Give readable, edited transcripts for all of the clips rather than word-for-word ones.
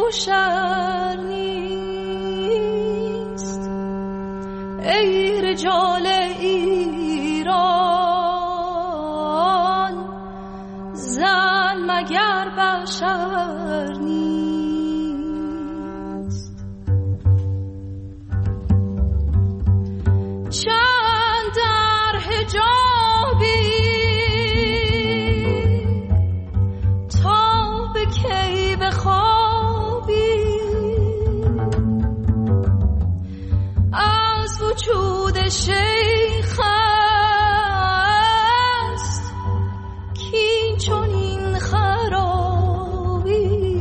شر نیست. ای رجال ایران، زن مگر بشر نیست. چند در حجابی تا به کی بخوابی، از وجود شیخ است کی چنین خرابی.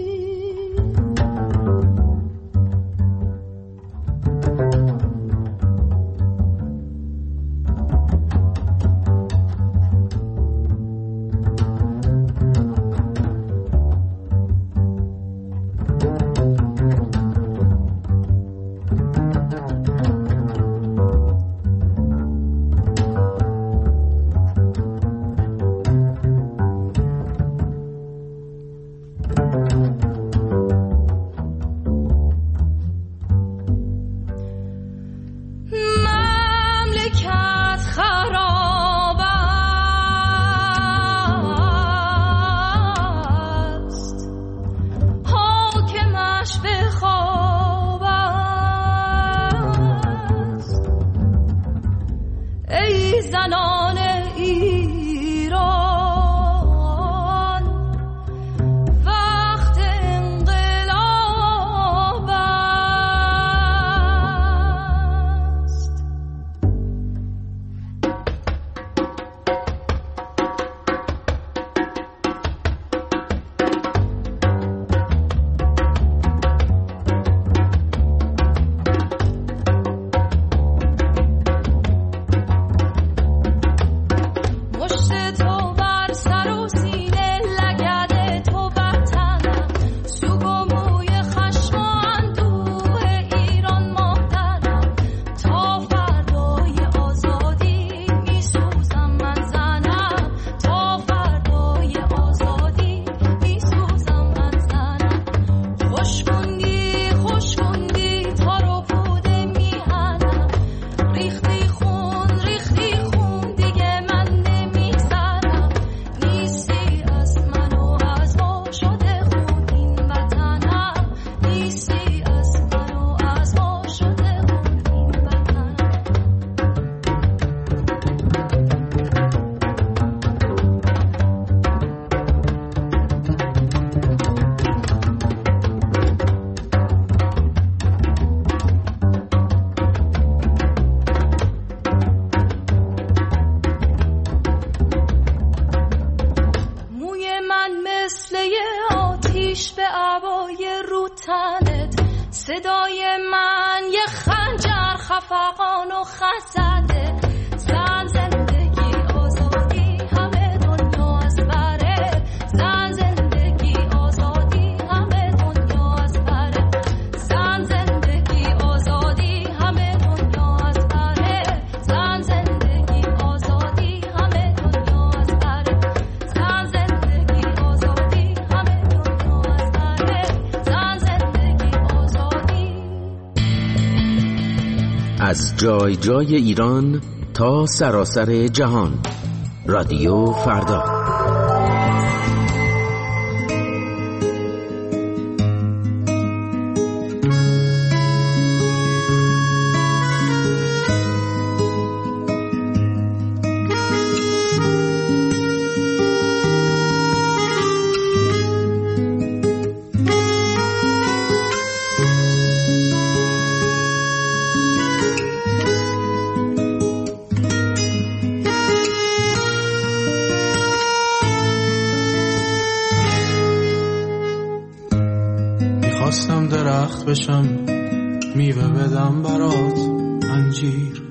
صدای من یه خنجر خفقان و خزده. زن زندگی آزادی همه دنیا از بره. زن زندگی آزادی همه دنیا از بره. زن زندگی آزادی همه دنیا از بره. زن زندگی آزادی همه دنیا از بره. زن زندگی آزادی همه دنیا از بره. زن زندگی آزادی. از جای جای ایران تا سراسر جهان، رادیو فردا. میخواستم درخت بشم میوه بدم برات انجیر.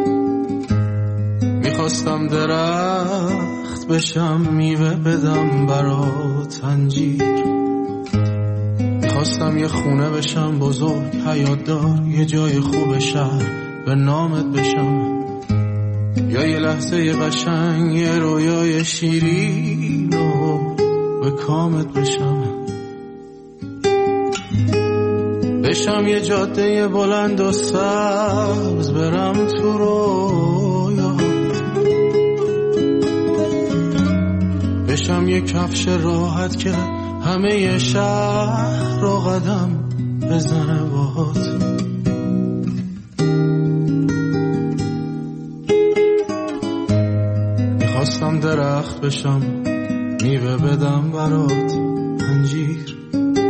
میخواستم درخت بشم میوه بدم برات انجیر. میخواستم یه خونه بشم بزرگ حیات دار، یه جای خوب شهر به نامت بشم، یا یه لحظه قشنگ یه رویای شیرین و به کامت بشم. بشم یه جاده بلند و سبز برم تو رویا، بشم یه کفش راحت که همه شهر رو قدم بزنه باهات. میخواستم درخت بشم میوه بدم برات انجیر،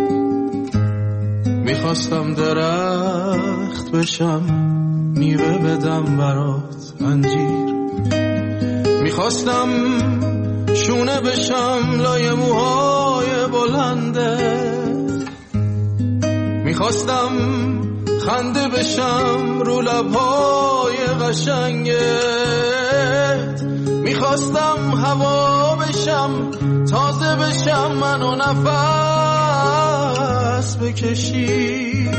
میخواستم درخت بشم میوه بدم برات انجیر، میخواستم شونه بشم لای موهای بلنده، میخواستم خنده بشم رو لبهای قشنگت، میخواستم هوا بشم تازه بشم منو نفس بکشی،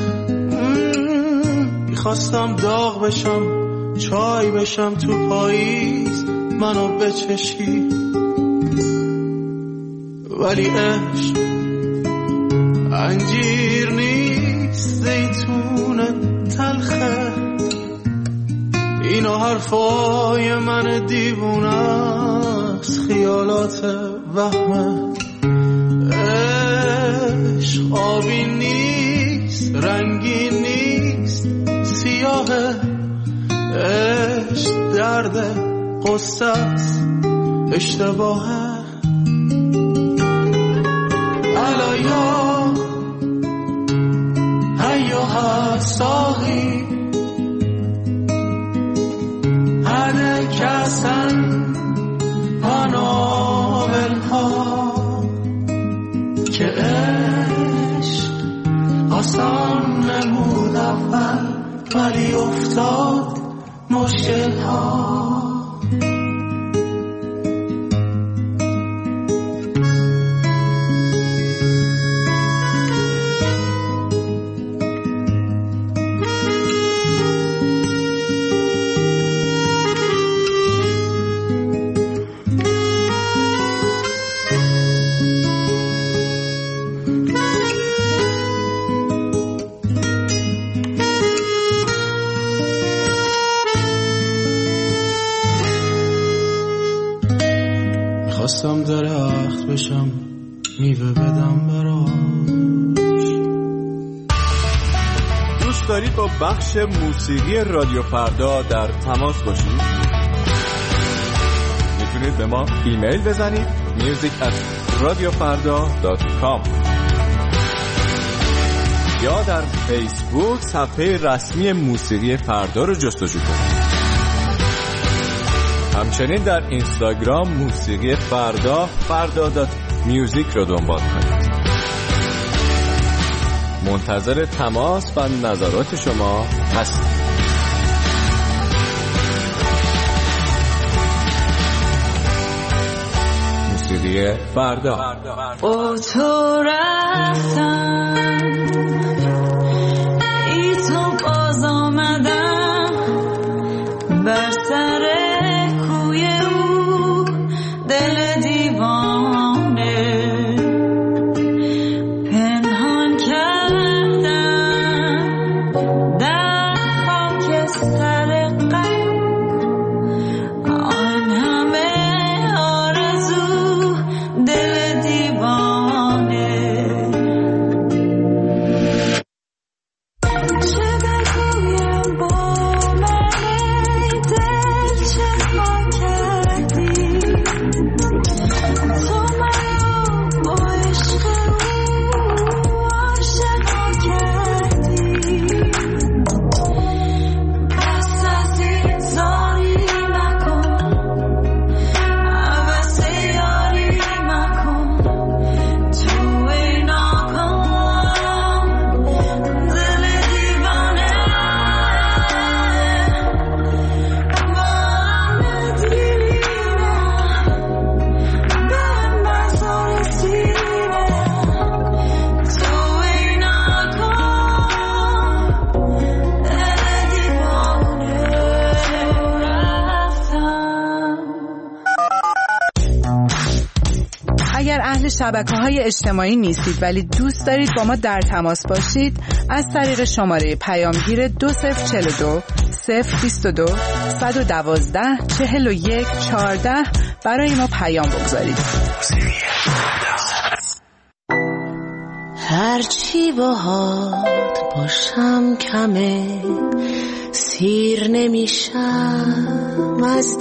میخواستم داغ بشم چای بشم تو پاییز منو بچشی، ولی عشق انجیر نیست زیتون تلخه، اینو حرفای من دیوونه است خیالات وهمه، عشق آبی نیست رنگی نیست سیاهه، عشق درد قصه است اشتباهه. علایا هیوها ساقی هر کسن پاناولها که عشق آسان نمود اول ولی افتاد مشکل ها. خواستم درخت بشم میوه بدم براش. دوست دارید با بخش موسیقی رادیو فردا در تماس باشید؟ میتونید به ما ایمیل بزنید music@radiofarda.com یا در فیسبوک صفحه رسمی موسیقی فردا رو جستجو کنید. همچنین در اینستاگرام موسیقی فردا فردا.music رو دنبال کنید. منتظر تماس و نظرات شما هستیم. موسیقی فردا. با تو رفتم ای تو باز آمدم بر سر کوی او دل دیوانه پنهان کردم در خاکستر غم آن همه آرزو دل دیوانه شبکه‌های اجتماعی نیستید ولی دوست دارید با ما در تماس باشید، از طریق شماره پیامگیر 2042 022 112 41 14 برای ما پیام بگذارید. هرچی باهات باشم کمه، سیر نمیشم از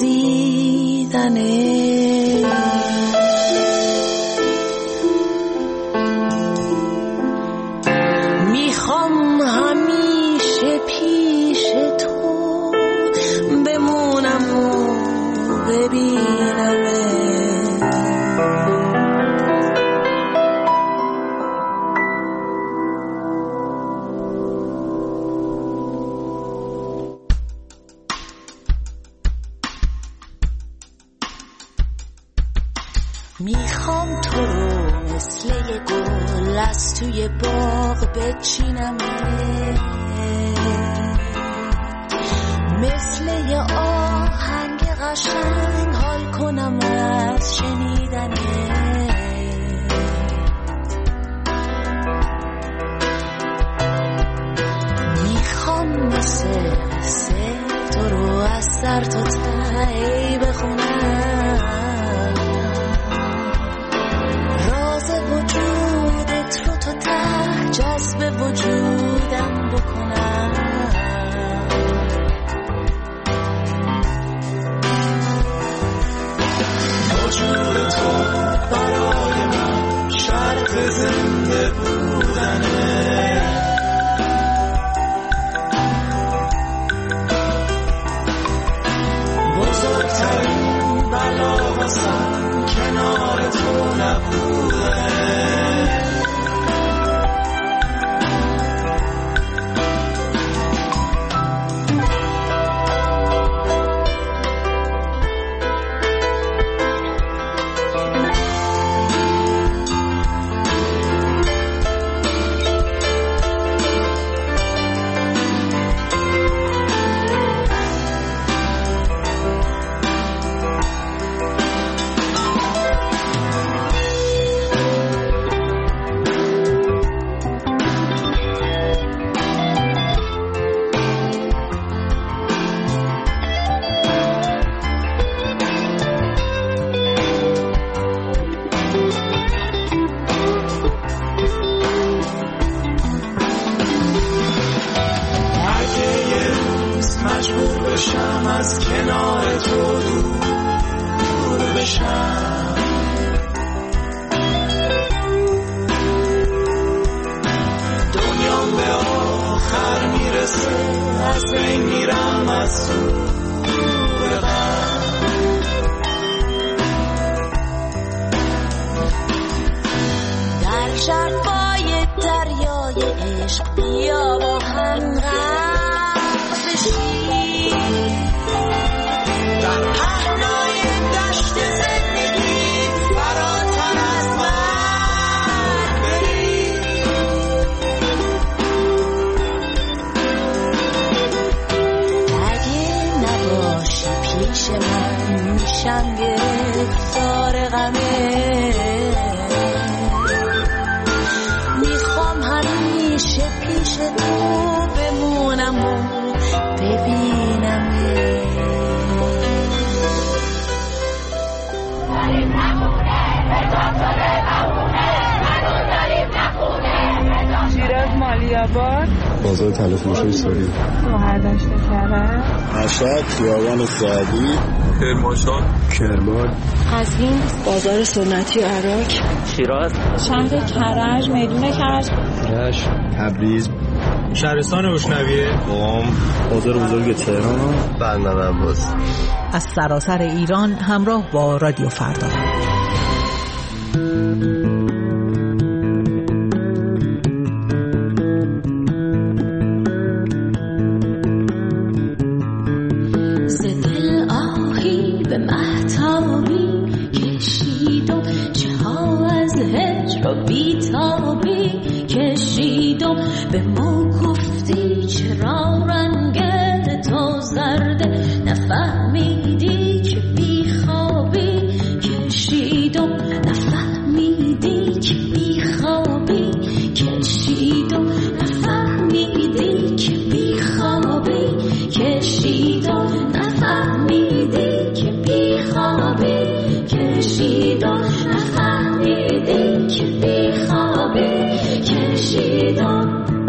دیدنه. میخوام همیشه پیش تو بمونم و ببینمه. میخوام تو رو مثل یه گل از توی باغ بچینمه، مثل یه آهنگ قشنگ حال کنم از شنیدنه. میخوام مثل تو رو از سر تا ته بخونم، وجودت رو تا ته جذب وجودم بکنم. وجود تو برای من شرط زنده بودنه. بزرگترین بلا واسم کنار تو نبوده. میخوام همیشه پیش تو بمونم و ببینم. شیراز مالی‌آباد، بازار تلفروشی سوری، شهردشت کرج، مشهد، خیابان سعدی، کرمانشاه، کرمان، قزوین، بازار سنتی عراق، شیراز، شهر کرج، میدون کرج، رشت، تبریز، شهرستان اشنویه، قم، بازار بزرگ تهران، بندر عباس. از سراسر ایران همراه با رادیو فردا. به ما گفتی چرا رنگت تو زرده، نفهمیدی که بیخوابی کشیدم، نفهمیدی کشید و نفهمیدی که بیخوابی کشید و نفهمیدی که بیخوابی کشید و نفهمیدی که بیخوابی کشید و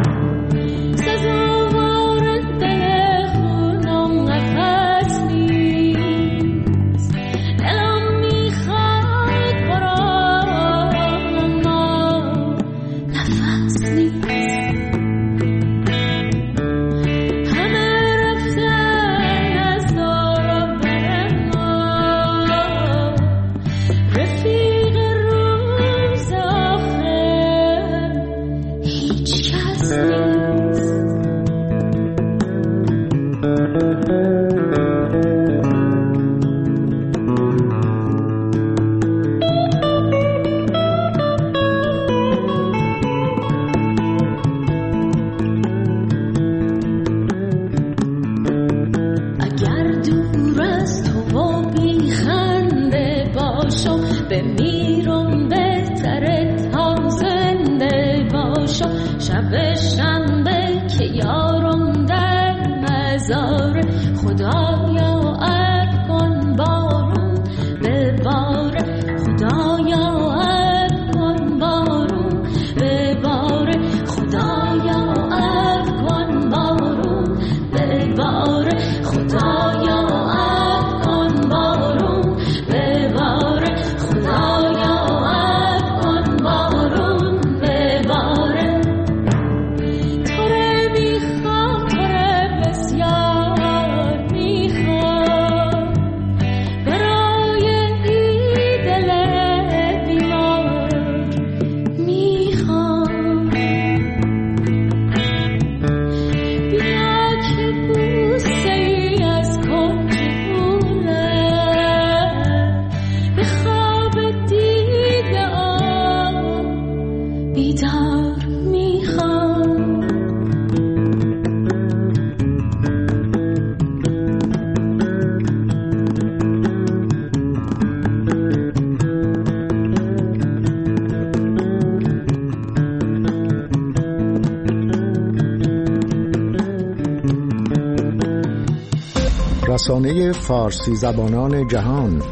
رسانه فارسی زبانان جهان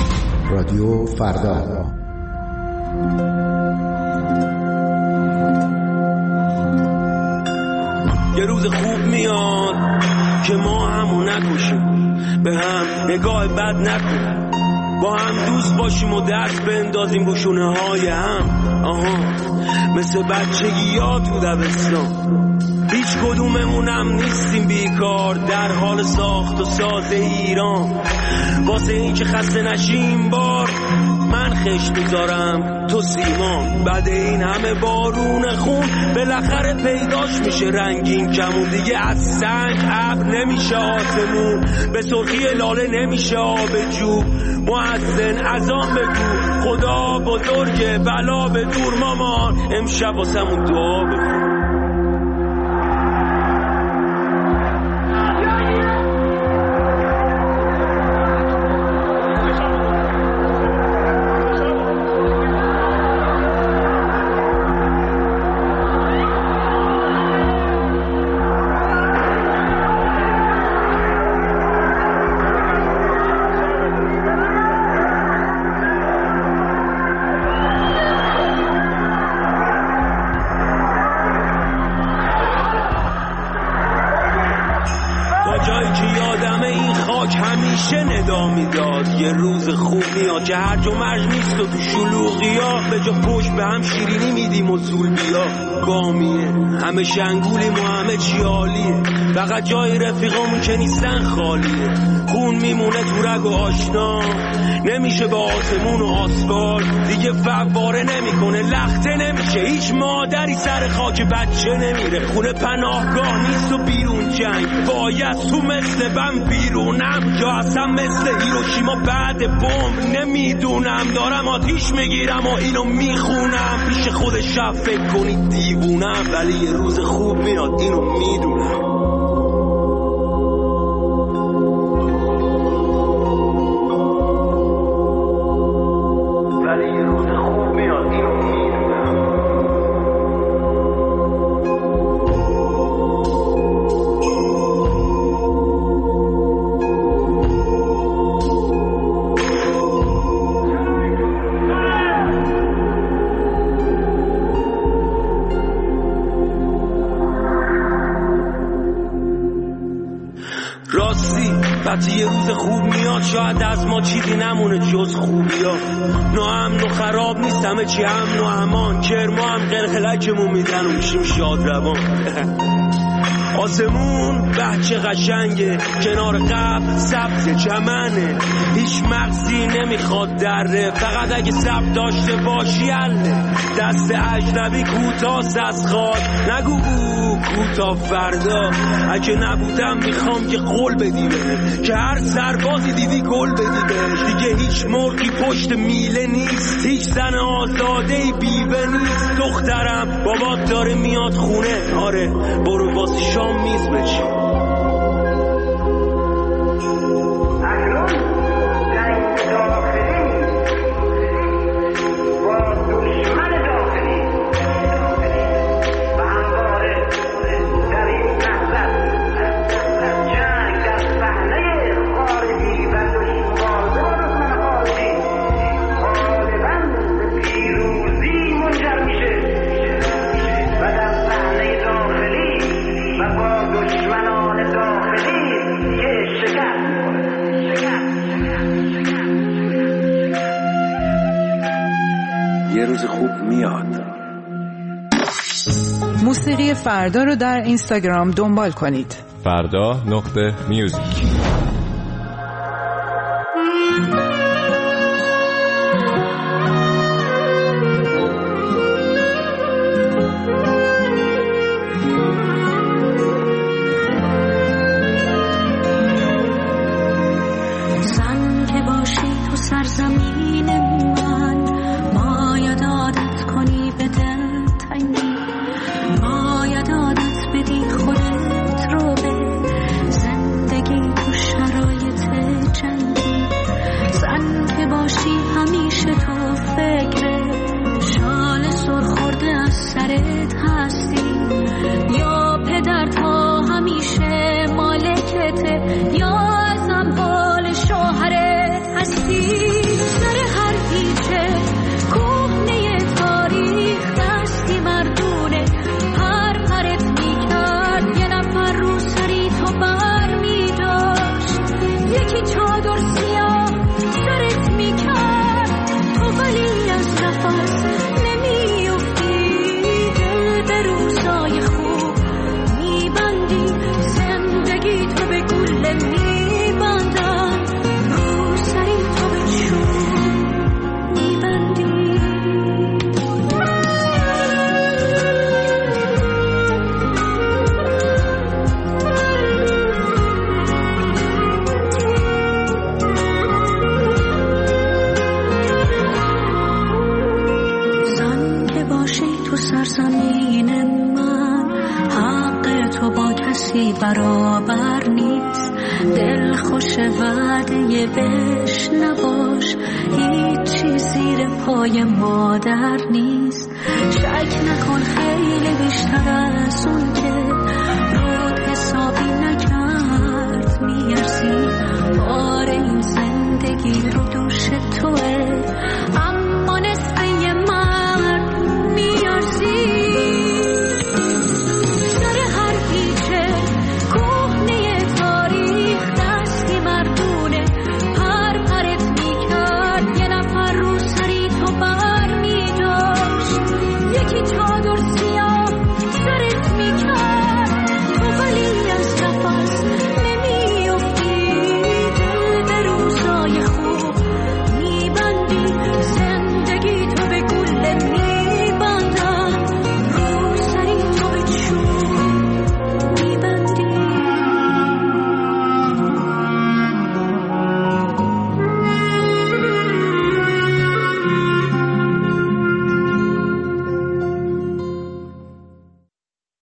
رادیو فردا. یه روز خوب میاد که ما همو نکشیم، به هم نگاه بد نکنیم، با هم دوست باشیم و دست بندازیم رو شونه های هم. مثل بچگی ها تو دبستان، هیچ کدوممونم نیستیم بیکار در حال ساخت و ساز ایران. واسه این که خسته نشیم بار من خشت میذارم تو سیمان. بعد این همه بارون خون بالاخره پیداش میشه رنگین کمون. دیگه از سنگ ابر نمیشه آسمون، به سرخی لاله نمیشه آب جوب. مؤذن اذان بگو خدا بزرگه بلا به دور مامان، امشب واسمون دعا بکن. یه روز خوب میاد که هرج و مرج نیست و تو شلوغی ها به جا پشت به هم شیرینی میدیم و سول بیا گامیه. همه شنگولیم و همه چی عالیه، فقط جای رفیقامون که نیستن خالیه. خون میمونه تو رگ و آشنا، نمیشه به آسمون و آسفالت دیگه فواره نمیکنه، لخته نمیشه. هیچ مادری سر خاک بچه نمیره، خونه پناهگاه نیست و بیرون جنگ. باید تو مثل بم بیرونم یا اصلا مثل هیروشیما بعد بمب نمیدونم. دارم آتیش میگیرم و اینو میخونم، پیش خود شب فکر کنید دیوونم، ولی یه روز خوب میاد اینو میدونم. وقتی یه روز خوب میاد شاید از ما چیزی نمونه جز خوبیا. ناامن و خراب نیست همه چی امن و امان، کرما هم قلقلکمون میدن و میشیم شاد روان. آسمون بچه قشنگه، کنار قبل سبز چمنه، هیچ مغزی نمیخواد دره، فقط اگه سب داشته باشی حله. دست اجنبی کوتاست از خواد، نگو کوتا فردا. اگه نبودم میخوام که قول بدی بهش، که هر سربازی دیدی گل بدی بهش. دیگه هیچ مرغی پشت میله نیست، هیچ زن آزادهی بیوه نیست. دخترم بابات داره میاد خونه، آره برو واسه شام میز بچی. یه روز خوب میاد. موسیقی فردا رو در اینستاگرام دنبال کنید. فردا.music. زن که باشی تو سرزمین من، باید عادت کنی به دل تنگی، باید عادت بدی خودت رو به زندگی تو شرایط جنگی. زن که باشی همیشه تو فکر شال سرخورده از سرت هستی، یا پدر تا همیشه مالکته، یا از اموال شوهرت هستی. سر هر پیچه کهنه تاریخ دستی مردونه، هر پرت میکرد یه نفر رو سری تو بر میداشت، یکی چادر سیاه سرت میکرد تو، ولی از نفس نمیافتی، دل به روزای خوب میبندی، زندگی تو به گله میبندن، رو سری تو به چوب میبندی. زن که باشی تو سرزمین من، حق تو با کسی برابر نیست، دل خوش وعده بش نباش، هیچی زیر پای مادر نیست. شک نکن خیلی بیشتر